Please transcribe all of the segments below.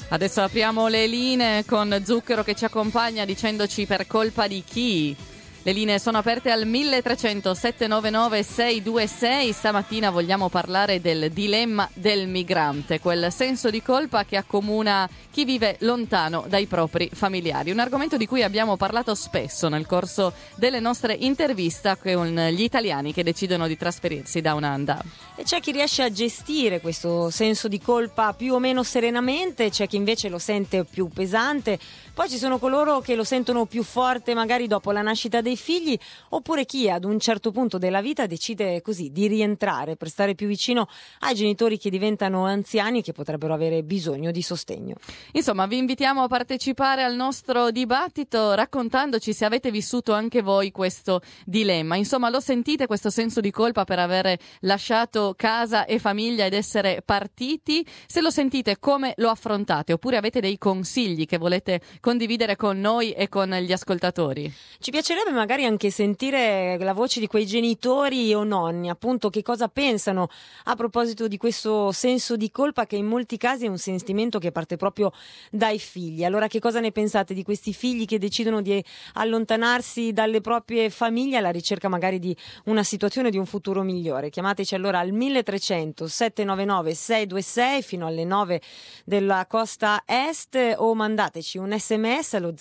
Adesso apriamo le linee con Zucchero che ci accompagna dicendoci per colpa di chi. Le linee sono aperte al 1300 799 626. Stamattina vogliamo parlare del dilemma del migrante, quel senso di colpa che accomuna chi vive lontano dai propri familiari. Un argomento di cui abbiamo parlato spesso nel corso delle nostre interviste con gli italiani che decidono di trasferirsi da Un'Anda. E c'è chi riesce a gestire questo senso di colpa più o meno serenamente, c'è chi invece lo sente più pesante, poi ci sono coloro che lo sentono più forte magari dopo la nascita dei figli, oppure chi ad un certo punto della vita decide così di rientrare per stare più vicino ai genitori che diventano anziani e che potrebbero avere bisogno di sostegno. Insomma, vi invitiamo a partecipare al nostro dibattito raccontandoci se avete vissuto anche voi questo dilemma. Insomma, lo sentite questo senso di colpa per avere lasciato casa e famiglia ed essere partiti? Se lo sentite, come lo affrontate? Oppure avete dei consigli che volete condividere con noi e con gli ascoltatori? Ci piacerebbe magari anche sentire la voce di quei genitori o nonni, appunto, che cosa pensano a proposito di questo senso di colpa che in molti casi è un sentimento che parte proprio dai figli. Allora, che cosa ne pensate di questi figli che decidono di allontanarsi dalle proprie famiglie alla ricerca magari di una situazione, di un futuro migliore? Chiamateci allora al 1300 799 626 fino alle 9 della costa est o mandateci un sms allo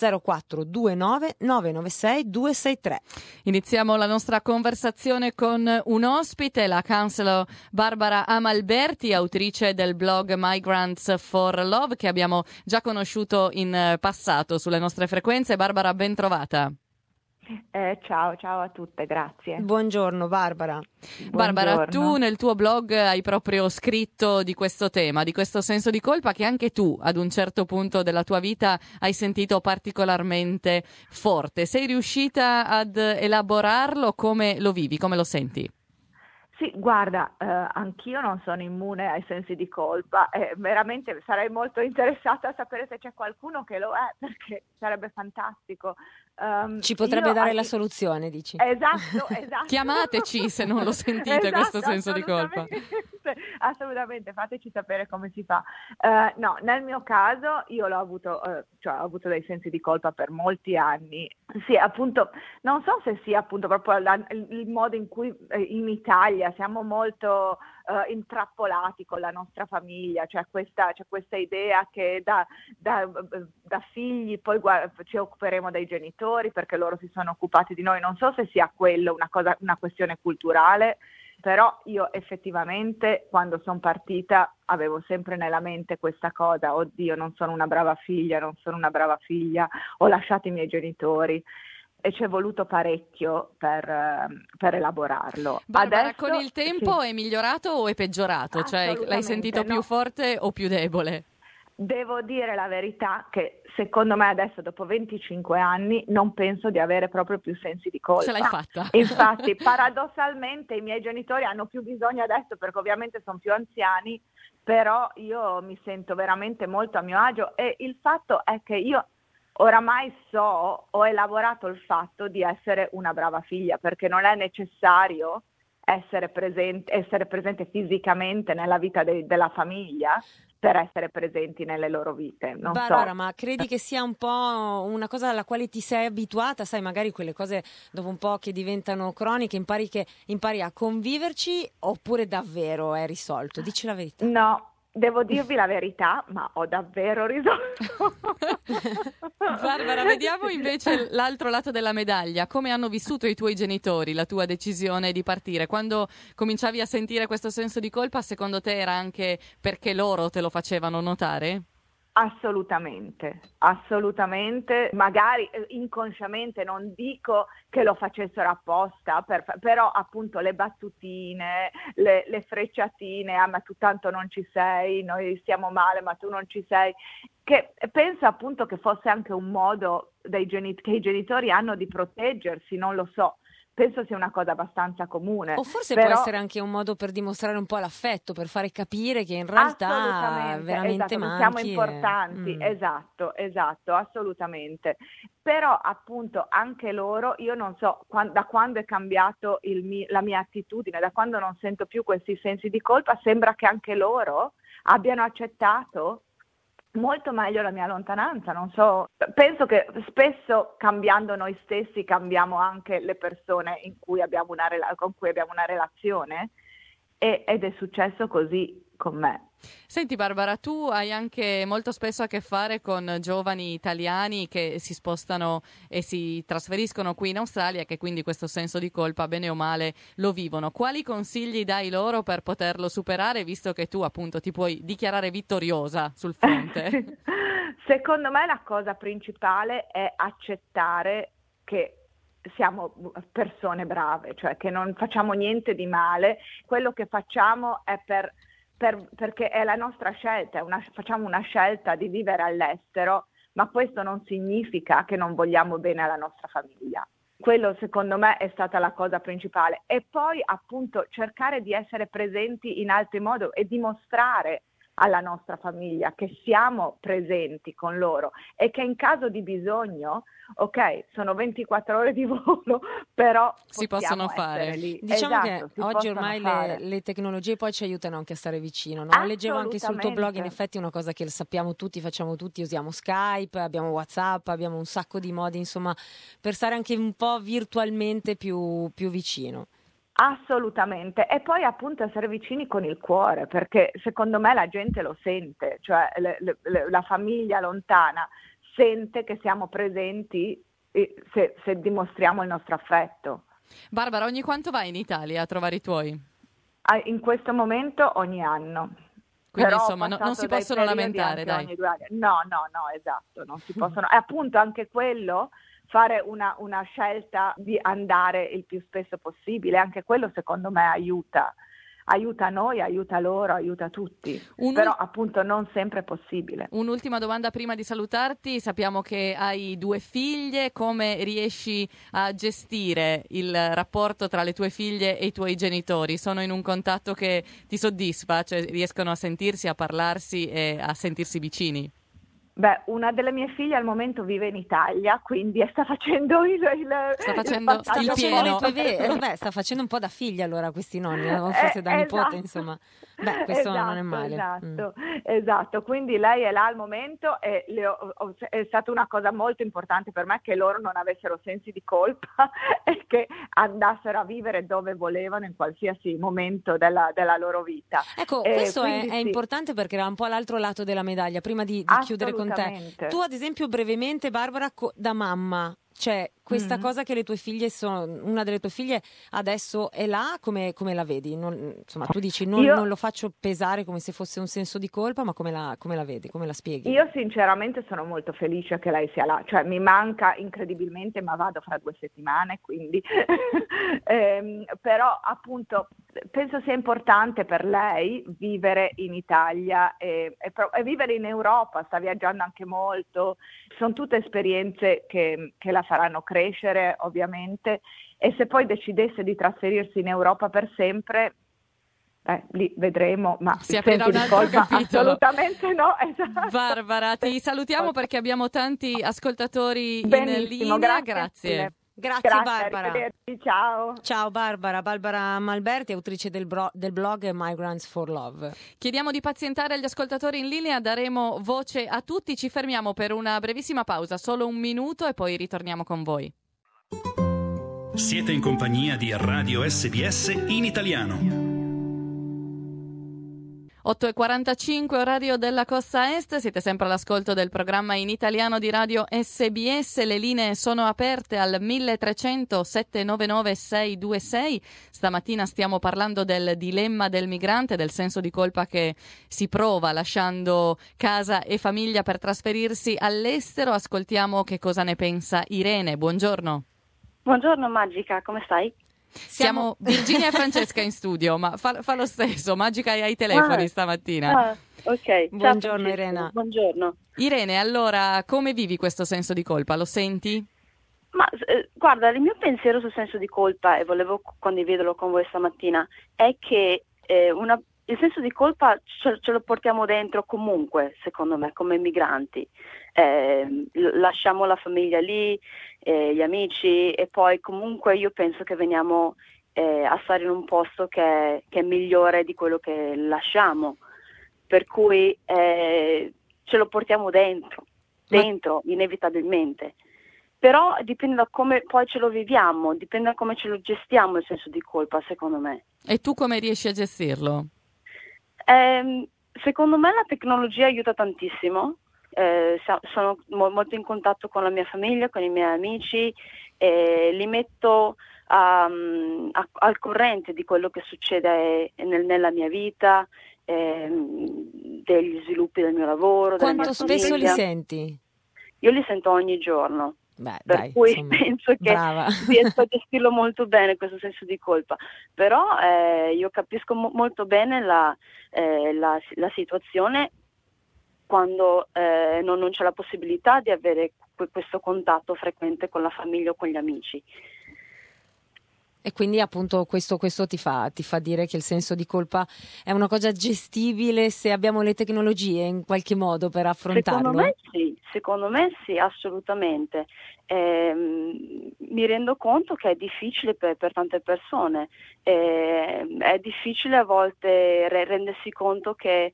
0429 996 263. Iniziamo la nostra conversazione con un ospite, la counselor Barbara Amalberti, autrice del blog Migrants for Love, che abbiamo già conosciuto in passato sulle nostre frequenze. Barbara, ben trovata. Ciao a tutte, grazie. Buongiorno Barbara. Barbara, Buongiorno. tu nel tuo blog hai proprio scritto di questo tema, di questo senso di colpa che anche tu ad un certo punto della tua vita hai sentito particolarmente forte. Sei riuscita ad elaborarlo? Come lo vivi? Come lo senti? Sì, guarda, anch'io non sono immune ai sensi di colpa e veramente sarei molto interessata a sapere se c'è qualcuno che lo è, perché sarebbe fantastico. Ci potrebbe Io dare la soluzione, dici? Esatto. Chiamateci se non lo sentite questo senso di colpa. Assolutamente, fateci sapere come si fa. No, nel mio caso io l'ho avuto, cioè ho avuto dei sensi di colpa per molti anni. Sì, appunto, non so se sia appunto proprio il modo in cui in Italia siamo molto intrappolati con la nostra famiglia, c'è questa idea che da figli poi ci occuperemo dei genitori perché loro si sono occupati di noi. Non so se sia quello una questione culturale, però io effettivamente quando sono partita avevo sempre nella mente questa cosa: oddio, non sono una brava figlia, ho lasciato i miei genitori. E ci è voluto parecchio per elaborarlo. Barbara, Adesso, con il tempo sì, è migliorato o è peggiorato? Cioè, l'hai sentito più no. forte o più debole? Devo dire la verità che secondo me adesso, dopo 25 anni, non penso di avere proprio più sensi di colpa. Ce l'hai fatta. Infatti, paradossalmente, i miei genitori hanno più bisogno adesso perché ovviamente sono più anziani, però io mi sento veramente molto a mio agio e il fatto è che io oramai ho elaborato il fatto di essere una brava figlia, perché non è necessario essere presente fisicamente nella vita della famiglia per essere presenti nelle loro vite. Non Barbara, so. ma credi che sia un po' una cosa alla quale ti sei abituata? Sai, magari quelle cose dopo un po' che diventano croniche, impari a conviverci, oppure davvero è risolto? Dici la verità. No, devo dirvi la verità, ma ho davvero risolto. Barbara, vediamo invece l'altro lato della medaglia. Come hanno vissuto i tuoi genitori la tua decisione di partire? Quando cominciavi a sentire questo senso di colpa, secondo te era anche perché loro te lo facevano notare? Assolutamente, magari inconsciamente, non dico che lo facessero apposta, però appunto le battutine, le frecciatine, ma tu tanto non ci sei, noi stiamo male ma tu non ci sei, che penso appunto che fosse anche un modo che i genitori hanno di proteggersi, non lo so. Penso sia una cosa abbastanza comune. O forse però può essere anche un modo per dimostrare un po' l'affetto, per fare capire che in realtà veramente esatto, siamo manchi. importanti, esatto, assolutamente. Però appunto anche loro, io non so da quando è cambiato la mia attitudine, da quando non sento più questi sensi di colpa, sembra che anche loro abbiano accettato molto meglio la mia lontananza, non so, penso che spesso cambiando noi stessi cambiamo anche le persone con cui abbiamo una relazione ed è successo così con me. Senti Barbara, tu hai anche molto spesso a che fare con giovani italiani che si spostano e si trasferiscono qui in Australia e che quindi questo senso di colpa, bene o male, lo vivono. Quali consigli dai loro per poterlo superare, visto che tu appunto ti puoi dichiarare vittoriosa sul fronte? Secondo me la cosa principale è accettare che siamo persone brave, cioè che non facciamo niente di male, quello che facciamo è perché è la nostra scelta, facciamo una scelta di vivere all'estero, ma questo non significa che non vogliamo bene alla nostra famiglia. Quello secondo me è stata la cosa principale. E poi appunto cercare di essere presenti in altri modi e dimostrare alla nostra famiglia che siamo presenti con loro e che in caso di bisogno, ok, sono 24 ore di volo, però si possono fare. Lì. Diciamo esatto, che oggi ormai le tecnologie poi ci aiutano anche a stare vicino, no? Leggevo anche sul tuo blog, in effetti una cosa che sappiamo tutti, facciamo tutti, usiamo Skype, abbiamo WhatsApp, abbiamo un sacco di modi, insomma, per stare anche un po' virtualmente più vicino. Assolutamente, e poi appunto essere vicini con il cuore, perché secondo me la gente lo sente, cioè la famiglia lontana sente che siamo presenti se dimostriamo il nostro affetto. Barbara, ogni quanto vai in Italia a trovare i tuoi? In questo momento ogni anno. Quindi insomma non si possono lamentare, dai. Ogni 2 anni. No, esatto, non si possono. E appunto anche quello, fare una scelta di andare il più spesso possibile, anche quello secondo me aiuta noi, aiuta loro, aiuta tutti, però appunto non sempre è possibile. Un'ultima domanda prima di salutarti, sappiamo che hai 2 figlie, come riesci a gestire il rapporto tra le tue figlie e i tuoi genitori? Sono in un contatto che ti soddisfa, cioè riescono a sentirsi, a parlarsi e a sentirsi vicini? Beh, una delle mie figlie al momento vive in Italia, quindi sta facendo il pieno. Sta facendo un po' da figlia allora questi nonni, o forse da nipote, insomma. Beh, questo non è male. Esatto, quindi lei è là al momento e è stata una cosa molto importante per me che loro non avessero sensi di colpa e che andassero a vivere dove volevano in qualsiasi momento della loro vita. Ecco, questo è importante perché era un po' l'altro lato della medaglia, prima di chiudere con te. Tu ad esempio brevemente, Barbara, da mamma, cioè questa cosa che le tue figlie una delle tue figlie adesso è là, come la vedi? Insomma, tu dici non lo faccio pesare come se fosse un senso di colpa, ma come la vedi, come la spieghi? Io sinceramente sono molto felice che lei sia là, cioè mi manca incredibilmente, ma vado fra 2 settimane, quindi però appunto penso sia importante per lei vivere in Italia e vivere in Europa, sta viaggiando anche molto, sono tutte esperienze che la faranno crescere ovviamente, e se poi decidesse di trasferirsi in Europa per sempre, lì vedremo, ma si aprirà un altro capitolo. Assolutamente no. Esatto. Barbara, ti salutiamo perché abbiamo tanti ascoltatori Benissimo, in linea, grazie. Grazie Barbara. Ciao Barbara Malberti, autrice del blog Migrants for Love. Chiediamo di pazientare agli ascoltatori in linea, daremo voce a tutti, ci fermiamo per una brevissima pausa, solo 1 minuto e poi ritorniamo con voi. Siete in compagnia di Radio SBS in italiano. 8:45, orario della Costa Est, siete sempre all'ascolto del programma in italiano di Radio SBS, le linee sono aperte al 1300 799 626, stamattina stiamo parlando del dilemma del migrante, del senso di colpa che si prova lasciando casa e famiglia per trasferirsi all'estero, ascoltiamo che cosa ne pensa Irene, buongiorno. Buongiorno Magica, come stai? Siamo Virginia e Francesca in studio, ma fa lo stesso, Magica è ai telefoni stamattina. Ok. Buongiorno Irene. Buongiorno. Irene, allora come vivi questo senso di colpa? Lo senti? Ma guarda, il mio pensiero sul senso di colpa, e volevo condividerlo con voi stamattina, è che il senso di colpa ce lo portiamo dentro comunque, secondo me, come migranti. Lasciamo la famiglia lì, gli amici, e poi comunque io penso che veniamo a stare in un posto che è migliore di quello che lasciamo. Per cui ce lo portiamo dentro inevitabilmente. Però dipende da come poi ce lo viviamo, dipende da come ce lo gestiamo il senso di colpa, secondo me. E tu come riesci a gestirlo? Secondo me la tecnologia aiuta tantissimo, sono molto in contatto con la mia famiglia, con i miei amici, li metto al corrente di quello che succede nella mia vita, degli sviluppi del mio lavoro. Quanto spesso li senti? Io li sento ogni giorno. Beh, per dai, cui insomma, penso che riesco a gestirlo molto bene questo senso di colpa, però io capisco molto bene la situazione quando non c'è la possibilità di avere questo contatto frequente con la famiglia o con gli amici. E quindi appunto questo ti fa dire che il senso di colpa è una cosa gestibile se abbiamo le tecnologie in qualche modo per affrontarlo? Secondo me sì, assolutamente. Mi rendo conto che è difficile per tante persone, è difficile a volte rendersi conto che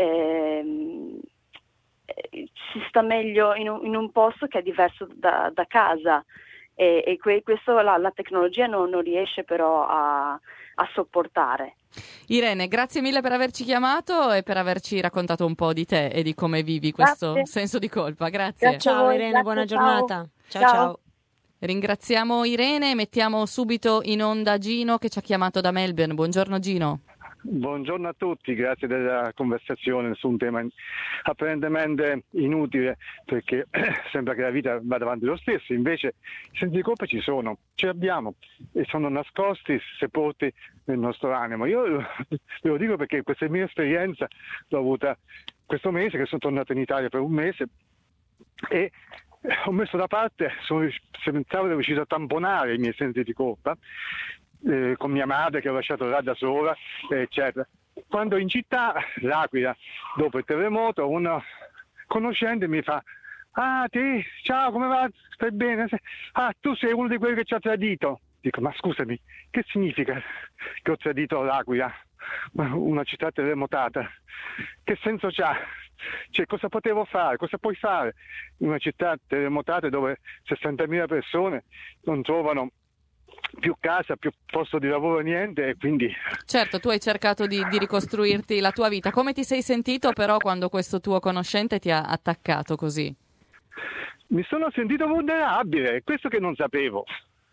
si sta meglio in un posto che è diverso da casa. E questo la tecnologia non riesce però a sopportare. Irene, grazie mille per averci chiamato e per averci raccontato un po' di te e di come vivi questo senso di colpa. Grazie. Ciao Irene, buona giornata. Ciao. Ringraziamo Irene e mettiamo subito in onda Gino che ci ha chiamato da Melbourne. Buongiorno Gino. Buongiorno a tutti, grazie della conversazione su un tema apparentemente inutile, perché sembra che la vita vada avanti lo stesso, invece i sensi di colpa ci sono, ce li abbiamo e sono nascosti, sepolti nel nostro animo. Io ve lo dico perché questa mia esperienza l'ho avuta questo mese, che sono tornato in Italia per un mese e ho messo da parte, pensavo di riuscire a tamponare i miei sensi di colpa, con mia madre che ho lasciato là da sola, eccetera. Quando in città, l'Aquila, dopo il terremoto, uno conoscente mi fa: ah, te, ciao, come va? Stai bene? Ah, tu sei uno di quelli che ci ha tradito. Dico, ma scusami, che significa che ho tradito l'Aquila, una città terremotata? Che senso c'ha? Cioè, cosa potevo fare? Cosa puoi fare in una città terremotata dove 60.000 persone non trovano più casa, più posto di lavoro, niente, e quindi... Certo, tu hai cercato di ricostruirti la tua vita. Come ti sei sentito però quando questo tuo conoscente ti ha attaccato così? Mi sono sentito vulnerabile, è questo che non sapevo.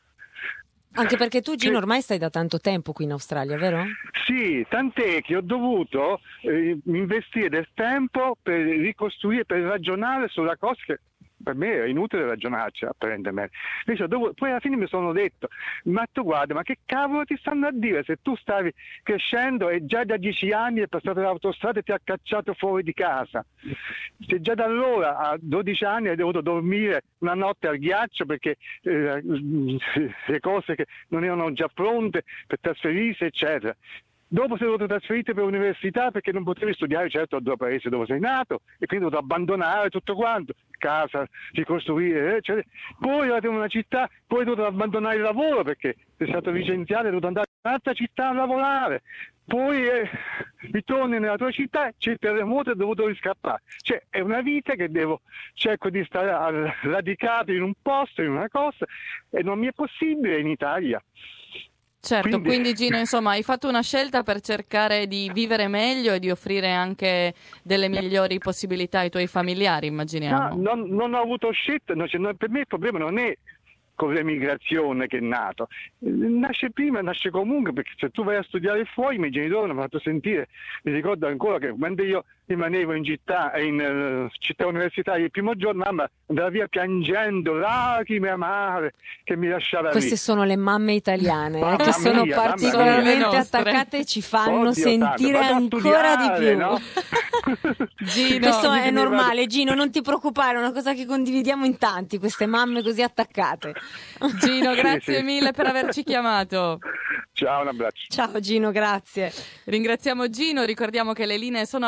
Anche perché tu, Gino, ormai stai da tanto tempo qui in Australia, vero? Sì, tant'è che ho dovuto investire del tempo per ricostruire, per ragionare sulla cosa che per me era inutile ragionarci apparentemente. Poi alla fine mi sono detto, ma tu guarda, ma che cavolo ti stanno a dire se tu stavi crescendo e già da 10 anni è passato l'autostrada e ti ha cacciato fuori di casa, se già da allora a 12 anni hai dovuto dormire una notte al ghiaccio perché le cose che non erano già pronte per trasferirsi, eccetera. Dopo sei dovuto trasferirti per l'università perché non potevi studiare certo al tuo paese dove sei nato e quindi hai dovuto abbandonare tutto quanto, casa, ricostruire, eccetera. Poi arrivati in una città, poi hai dovuto abbandonare il lavoro perché sei stato licenziato e hai dovuto andare in un'altra città a lavorare. Poi ritorni nella tua città, c'è il terremoto e hai dovuto riscappare. Cioè è una vita che cerco di stare radicato in un posto, in una cosa, e non mi è possibile in Italia. Certo, quindi Gino, insomma, hai fatto una scelta per cercare di vivere meglio e di offrire anche delle migliori possibilità ai tuoi familiari, immaginiamo. No, non ho avuto scelta, per me il problema non è con l'emigrazione che è nato, nasce prima, nasce comunque, perché se tu vai a studiare fuori, i miei genitori mi hanno fatto sentire, mi ricordo ancora che quando io rimanevo in città universitaria il primo giorno, mamma andava via piangendo, lacrime amare che mi lasciava Queste lì. sono le mamme italiane che sono sono particolarmente attaccate e ci fanno sentire ancora di più. No? Gino, questo è normale, Gino, non ti preoccupare, è una cosa che condividiamo in tanti, queste mamme così attaccate. Gino, grazie mille per averci chiamato. Ciao, un abbraccio. Ciao Gino, grazie. Ringraziamo Gino, ricordiamo che le linee sono aperte ancora.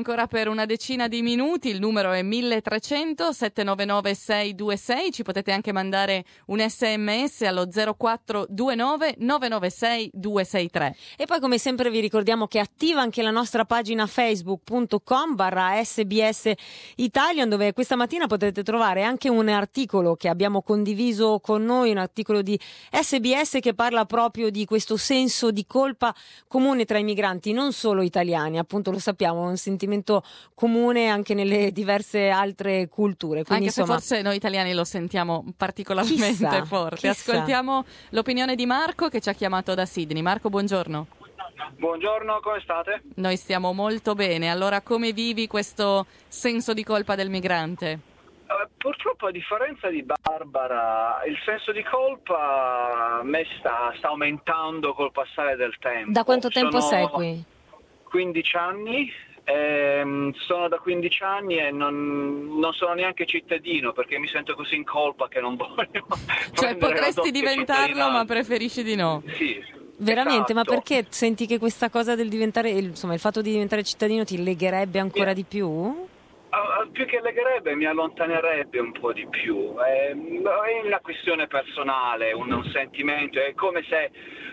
ancora per una decina di minuti, il numero è 1300 799 626, ci potete anche mandare un sms allo 0429 996 263. E poi come sempre vi ricordiamo che è attiva anche la nostra pagina facebook.com/SBS Italian, dove questa mattina potrete trovare anche un articolo che abbiamo condiviso con noi, un articolo di SBS che parla proprio di questo senso di colpa comune tra i migranti, non solo italiani, appunto lo sappiamo, un sentimento comune anche nelle diverse altre culture. Quindi, anche se forse noi italiani lo sentiamo particolarmente forte. Ascoltiamo l'opinione di Marco che ci ha chiamato da Sydney. Marco, buongiorno. Buongiorno, come state? Noi stiamo molto bene. Allora, come vivi questo senso di colpa del migrante? Purtroppo, a differenza di Barbara, il senso di colpa a me sta aumentando col passare del tempo. Da quanto tempo sei qui? 15 anni. Sono da 15 anni e non sono neanche cittadino perché mi sento così in colpa che non voglio. Cioè potresti diventarlo ma preferisci di no? Sì. Veramente, esatto. Ma perché senti che questa cosa del diventare, insomma, il fatto di diventare cittadino ti legherebbe ancora di più? Più che legherebbe, mi allontanerebbe un po' di più. È una questione personale, un sentimento. È come se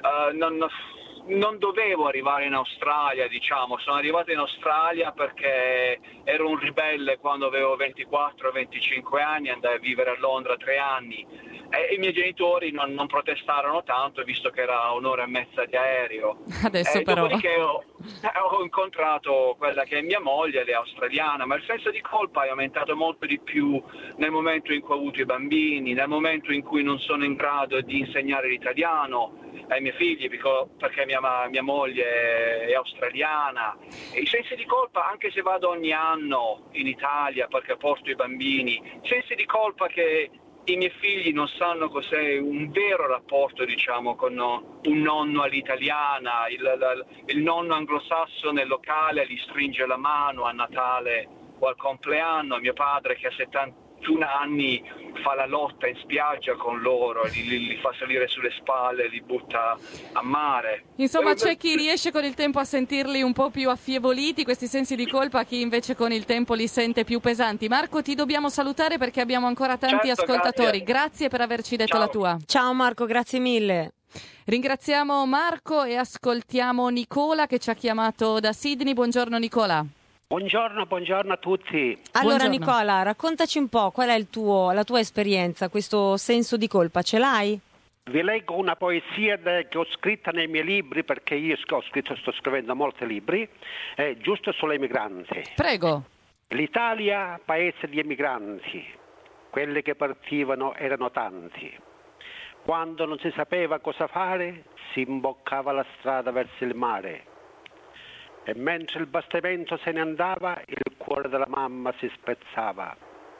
non dovevo arrivare in Australia, diciamo. Sono arrivato in Australia perché ero un ribelle quando avevo 24-25 anni, andai a vivere a Londra 3 anni. E i miei genitori non protestarono tanto, visto che era un'ora e mezza di aereo. Adesso però... Dopodiché ho incontrato quella che è mia moglie, lei è australiana, ma il senso di colpa è aumentato molto di più nel momento in cui ho avuto i bambini, nel momento in cui non sono in grado di insegnare l'italiano ai miei figli perché mia moglie è australiana. E i sensi di colpa, anche se vado ogni anno in Italia perché porto i bambini, sensi di colpa che i miei figli non sanno cos'è un vero rapporto, diciamo, con un nonno all'italiana, il nonno anglosassone nel locale gli stringe la mano a Natale o al compleanno, mio padre che ha 71 anni fa la lotta in spiaggia con loro, li fa salire sulle spalle, li butta a mare. Insomma, c'è chi riesce con il tempo a sentirli un po' più affievoliti, questi sensi di colpa, chi invece con il tempo li sente più pesanti. Marco, ti dobbiamo salutare perché abbiamo ancora tanti ascoltatori. Grazie per averci detto la tua. Ciao Marco, grazie mille. Ringraziamo Marco e ascoltiamo Nicola che ci ha chiamato da Sydney. Buongiorno Nicola. Buongiorno a tutti. Allora Buongiorno. Nicola, raccontaci un po' qual è la tua esperienza, questo senso di colpa, ce l'hai? Vi leggo una poesia che ho scritta nei miei libri, perché io sto scrivendo molti libri, giusto sulle migranti. Prego. L'Italia, paese di emigranti, quelli che partivano erano tanti. Quando non si sapeva cosa fare, si imboccava la strada verso il mare. E mentre il bastimento se ne andava, il cuore della mamma si spezzava.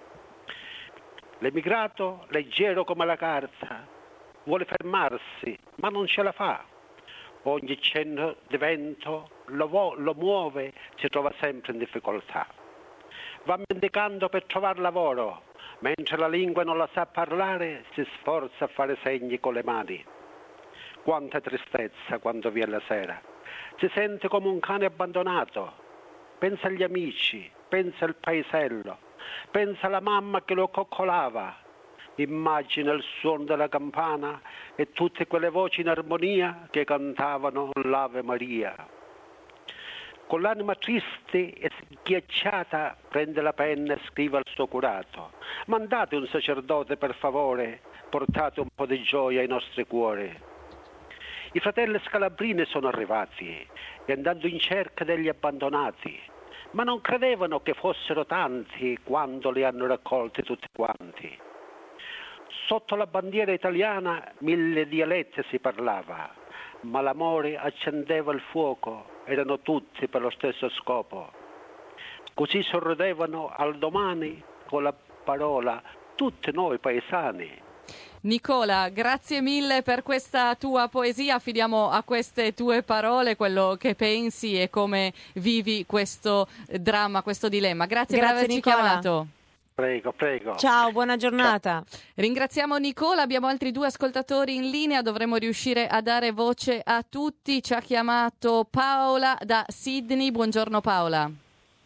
L'emigrato, leggero come la carta, vuole fermarsi, ma non ce la fa. Ogni cenno di vento lo muove, si trova sempre in difficoltà. Va mendicando per trovare lavoro, mentre la lingua non la sa parlare, si sforza a fare segni con le mani. Quanta tristezza quando viene la sera. Si sente come un cane abbandonato. Pensa agli amici, pensa al paesello, pensa alla mamma che lo coccolava. Immagina il suono della campana e tutte quelle voci in armonia che cantavano l'Ave Maria. Con l'anima triste e sghiacciata prende la penna e scrive al suo curato: mandate un sacerdote per favore, portate un po' di gioia ai nostri cuori. I fratelli scalabrini sono arrivati e andando in cerca degli abbandonati, ma non credevano che fossero tanti quando li hanno raccolti tutti quanti. Sotto la bandiera italiana 1000 dialetti si parlava, ma l'amore accendeva il fuoco, erano tutti per lo stesso scopo. Così sorridevano al domani con la parola tutti noi paesani. Nicola, grazie mille per questa tua poesia, affidiamo a queste tue parole quello che pensi e come vivi questo dramma, questo dilemma. Grazie per averci Nicola. chiamato. Prego. Ciao, buona giornata. Ciao. Ringraziamo Nicola, abbiamo altri 2 ascoltatori in linea, dovremo riuscire a dare voce a tutti. Ci ha chiamato Paola da Sydney. Buongiorno Paola.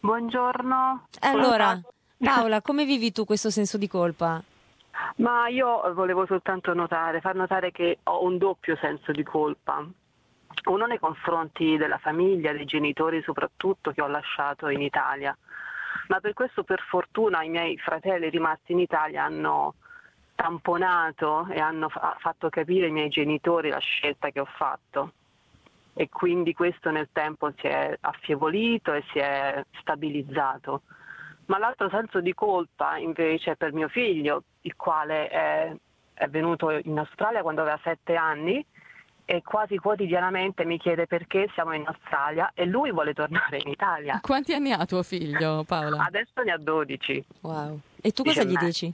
Buongiorno. Allora, Paola, come vivi tu questo senso di colpa? Ma io volevo soltanto far notare che ho un doppio senso di colpa. Uno nei confronti della famiglia, dei genitori soprattutto, che ho lasciato in Italia. Ma per questo, per fortuna, i miei fratelli rimasti in Italia hanno tamponato e hanno fatto capire ai miei genitori la scelta che ho fatto. E quindi questo nel tempo si è affievolito e si è stabilizzato. Ma l'altro senso di colpa invece è per mio figlio, il quale è venuto in Australia quando aveva 7 anni e quasi quotidianamente mi chiede perché siamo in Australia e lui vuole tornare in Italia. Quanti anni ha tuo figlio, Paola? Adesso ne ha 12. Wow. E tu cosa gli dici?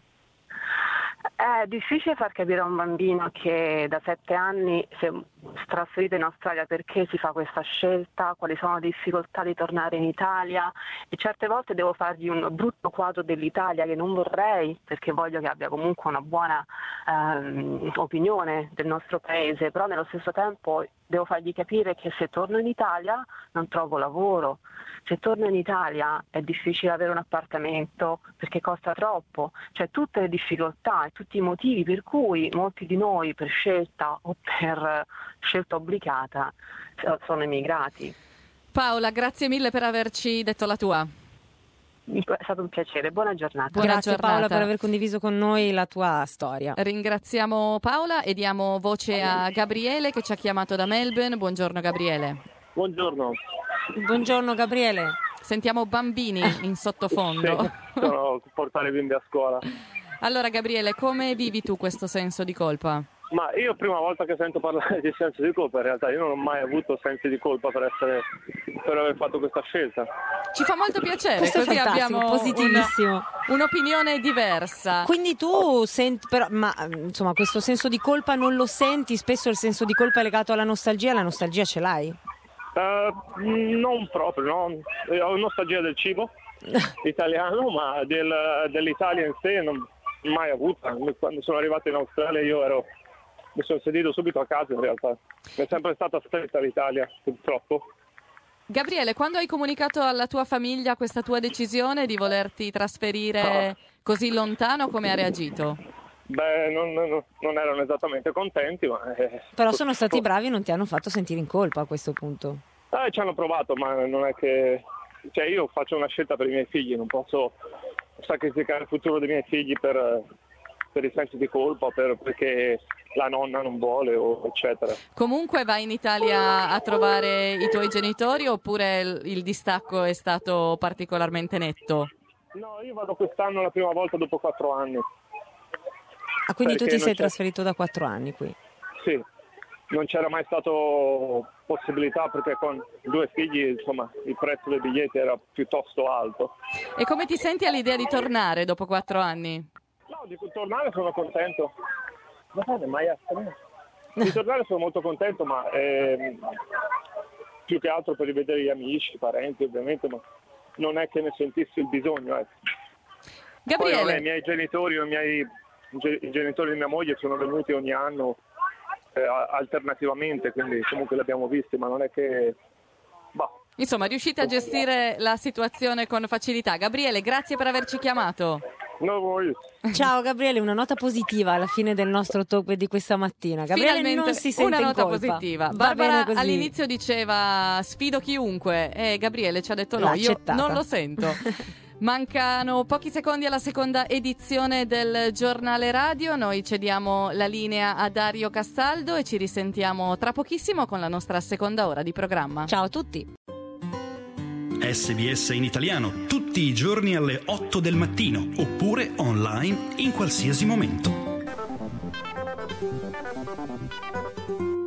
È difficile far capire a un bambino che da 7 anni si è trasferito in Australia perché si fa questa scelta, quali sono le difficoltà di tornare in Italia, e certe volte devo fargli un brutto quadro dell'Italia che non vorrei, perché voglio che abbia comunque una buona opinione del nostro paese, però nello stesso tempo devo fargli capire che se torno in Italia non trovo lavoro, se torno in Italia è difficile avere un appartamento perché costa troppo, cioè tutte le difficoltà e tutti i motivi per cui molti di noi per scelta o per scelta obbligata sono emigrati. Paola, grazie mille per averci detto la tua. È stato un piacere, buona giornata. Grazie Paola per aver condiviso con noi la tua storia. Ringraziamo Paola e diamo voce a Gabriele che ci ha chiamato da Melbourne. Buongiorno Gabriele. Buongiorno. Buongiorno Gabriele. Sentiamo bambini in sottofondo. Sì, sono portare bimbi a scuola. Allora Gabriele, come vivi tu questo senso di colpa? Ma io prima volta che sento parlare di senso di colpa, in realtà io non ho mai avuto sensi di colpa per aver fatto questa scelta. Ci fa molto piacere, questo così abbiamo positivissimo. Un'opinione diversa. Quindi tu senti, però, ma insomma, questo senso di colpa non lo senti? Spesso il senso di colpa è legato alla nostalgia, la nostalgia ce l'hai? Non proprio, no. Ho nostalgia del cibo italiano, ma dell'Italia in sé non mai avuta. Quando sono arrivato in Australia mi sono sedito subito a casa in realtà. Mi è sempre stata stretta l'Italia, purtroppo. Gabriele, quando hai comunicato alla tua famiglia questa tua decisione di volerti trasferire così lontano, come ha reagito? Beh, non erano esattamente contenti, ma... Però sono stati bravi e non ti hanno fatto sentire in colpa a questo punto. Ci hanno provato, ma non è che... Cioè, io faccio una scelta per i miei figli, non posso sacrificare il futuro dei miei figli per i sensi di colpa, perché la nonna non vuole, o eccetera. Comunque vai in Italia a trovare i tuoi genitori oppure il distacco è stato particolarmente netto? No, io vado quest'anno la prima volta dopo 4 anni. Ah, quindi tu ti sei trasferito da 4 anni qui? Sì, non c'era mai stato possibilità perché con 2 figli, insomma, il prezzo dei biglietti era piuttosto alto. E come ti senti all'idea di tornare dopo 4 anni? No, di tornare sono contento. Di tornare sono molto contento, ma più che altro per rivedere gli amici, i parenti ovviamente, ma non è che ne sentissi il bisogno. Gabriele. Poi, i miei genitori o i genitori di mia moglie sono venuti ogni anno alternativamente, quindi comunque li abbiamo visti, ma non è che... Insomma, riuscite a gestire la situazione con facilità. Gabriele, grazie per averci chiamato. No, voi. Ciao Gabriele, una nota positiva alla fine del nostro talk di questa mattina. Gabriele finalmente non si sente una in nota colpa. positiva. Va Barbara bene così. all'inizio diceva sfido chiunque e Gabriele ci ha detto no, io non lo sento. Mancano pochi secondi alla seconda edizione del giornale radio. Noi cediamo la linea a Dario Castaldo e ci risentiamo tra pochissimo con la nostra seconda ora di programma. Ciao a tutti. SBS in italiano tutti i giorni alle 8 del mattino oppure online in qualsiasi momento.